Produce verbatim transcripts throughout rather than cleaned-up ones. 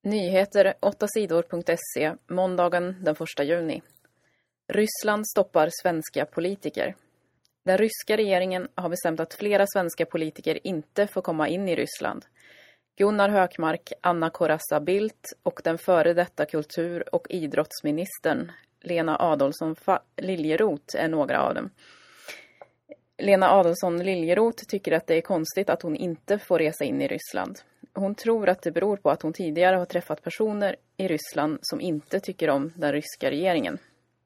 Nyheter åtta sidor punkt se måndagen den första juni. Ryssland stoppar svenska politiker. Den ryska regeringen har bestämt att flera svenska politiker inte får komma in i Ryssland. Gunnar Hökmark, Anna Corazza Bildt och den före detta kultur- och idrottsministern Lena Adelsohn Liljeroth är några av dem. Lena Adelsohn Liljeroth tycker att det är konstigt att hon inte får resa in i Ryssland. Hon tror att det beror på att hon tidigare har träffat personer i Ryssland som inte tycker om den ryska regeringen.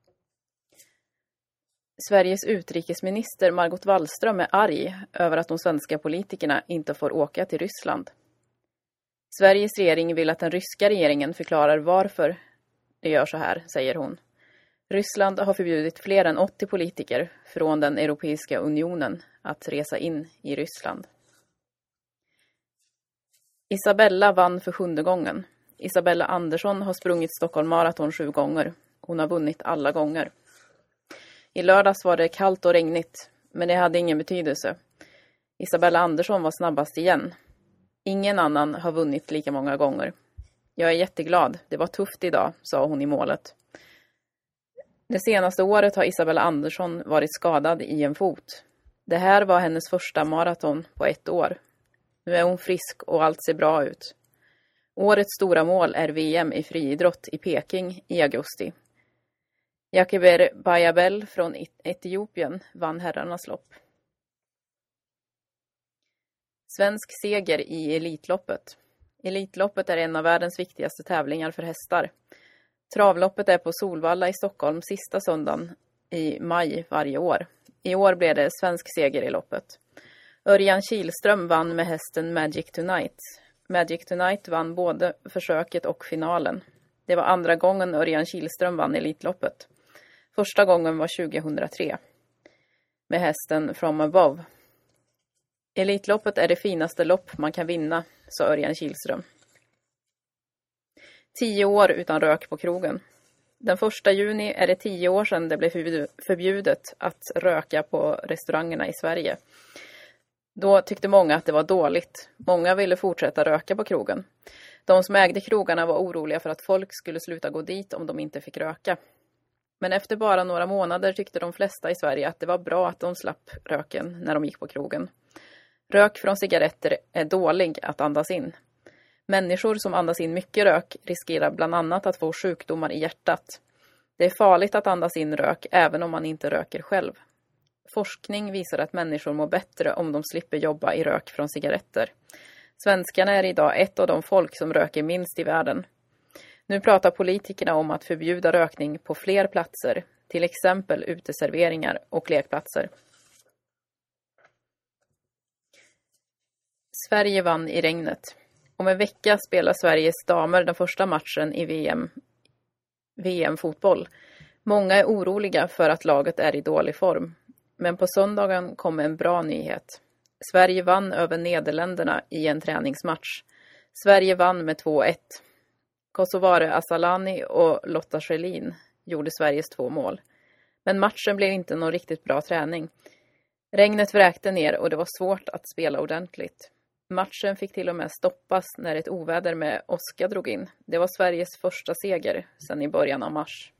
Sveriges utrikesminister Margot Wallström är arg över att de svenska politikerna inte får åka till Ryssland. Sveriges regering vill att den ryska regeringen förklarar varför det gör så här, säger hon. Ryssland har förbjudit fler än åttio politiker från den Europeiska unionen att resa in i Ryssland. Isabella vann för sjunde gången. Isabella Andersson har sprungit Stockholm Marathon sju gånger. Hon har vunnit alla gånger. I lördags var det kallt och regnigt, men det hade ingen betydelse. Isabella Andersson var snabbast igen. Ingen annan har vunnit lika många gånger. Jag är jätteglad. Det var tufft idag, sa hon i målet. Det senaste året har Isabella Andersson varit skadad i en fot. Det här var hennes första maraton på ett år. Nu är hon frisk och allt ser bra ut. Årets stora mål är V M i friidrott i Peking i augusti. Jakeber Bayabel från Etiopien vann herrarnas lopp. Svensk seger i Elitloppet. Elitloppet är en av världens viktigaste tävlingar för hästar. Travloppet är på Solvalla i Stockholm sista söndagen i maj varje år. I år blev det svensk seger i loppet. Örjan Kihlström vann med hästen Magic Tonight. Magic Tonight vann både försöket och finalen. Det var andra gången Örjan Kihlström vann Elitloppet. Första gången var tjugohundratre med hästen From Above. Elitloppet är det finaste lopp man kan vinna, sa Örjan Kihlström. Tio år utan rök på krogen. Den första juni är det tio år sedan det blev förbjudet att röka på restaurangerna i Sverige. Då tyckte många att det var dåligt. Många ville fortsätta röka på krogen. De som ägde krogarna var oroliga för att folk skulle sluta gå dit om de inte fick röka. Men efter bara några månader tyckte de flesta i Sverige att det var bra att de slapp röken när de gick på krogen. Rök från cigaretter är dålig att andas in. Människor som andas in mycket rök riskerar bland annat att få sjukdomar i hjärtat. Det är farligt att andas in rök även om man inte röker själv. Forskning visar att människor mår bättre om de slipper jobba i rök från cigaretter. Svenskarna är idag ett av de folk som röker minst i världen. Nu pratar politikerna om att förbjuda rökning på fler platser, till exempel uteserveringar och lekplatser. Sverige vann i regnet. Om en vecka spelar Sveriges damer den första matchen i V M, V M-fotboll. Många är oroliga för att laget är i dålig form. Men på söndagen kom en bra nyhet. Sverige vann över Nederländerna i en träningsmatch. Sverige vann med två ett. Kosovare Asllani och Lotta Schelin gjorde Sveriges två mål. Men matchen blev inte någon riktigt bra träning. Regnet vräkte ner och det var svårt att spela ordentligt. Matchen fick till och med stoppas när ett oväder med åska drog in. Det var Sveriges första seger sedan i början av mars.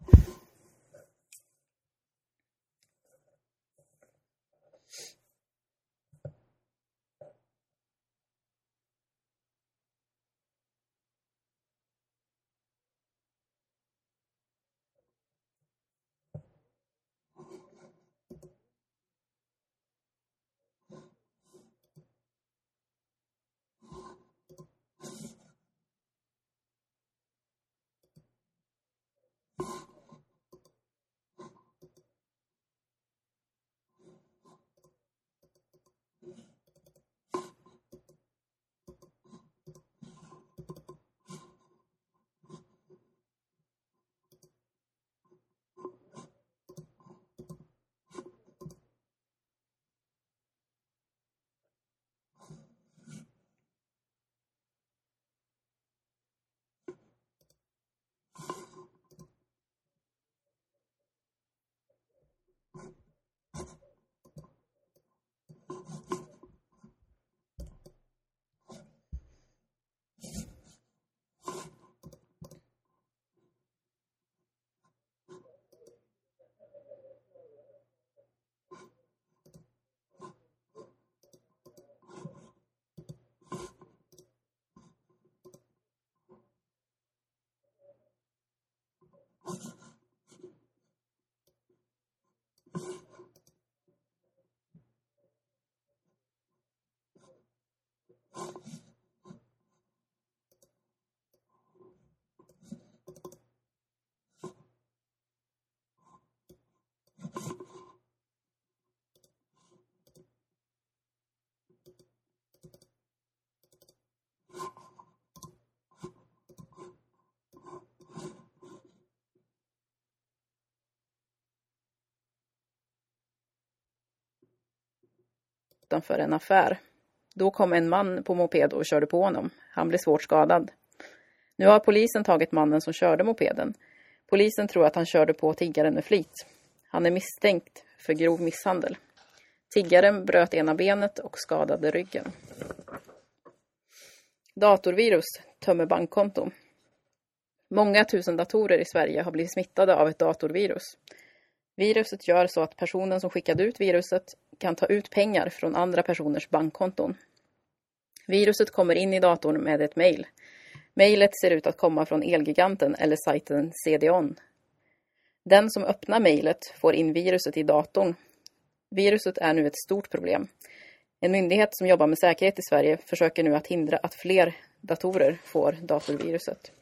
Utanför en affär. Då kom en man på moped och körde på honom. Han blev svårt skadad. Nu har polisen tagit mannen som körde mopeden. Polisen tror att han körde på tiggaren med flit. Han är misstänkt för grov misshandel. Tiggaren bröt ena benet och skadade ryggen. Datorvirus tömmer bankkonton. Många tusen datorer i Sverige har blivit smittade av ett datorvirus. Viruset gör så att personen som skickade ut viruset kan ta ut pengar från andra personers bankkonton. Viruset kommer in i datorn med ett mejl. Mejlet ser ut att komma från Elgiganten eller sajten C D O N. Den som öppnar mejlet får in viruset i datorn. Viruset är nu ett stort problem. En myndighet som jobbar med säkerhet i Sverige försöker nu att hindra att fler datorer får datorviruset.